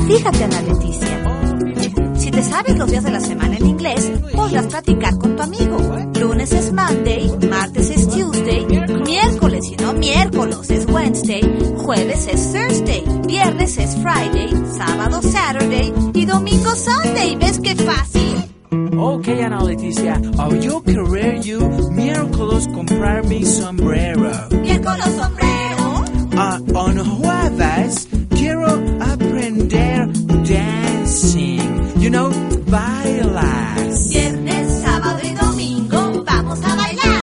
Fíjate, Ana Leticia, si te sabes los días de la semana en inglés, podrás platicar con tu amigo. Lunes es Monday, martes es Tuesday, miércoles y no miércoles es Wednesday, jueves es Thursday, viernes es Friday, sábado Saturday y domingo Sunday. ¿Ves qué fácil? Okay, Ana Leticia, yo querer you miércoles comprar mi sombrero. Miércoles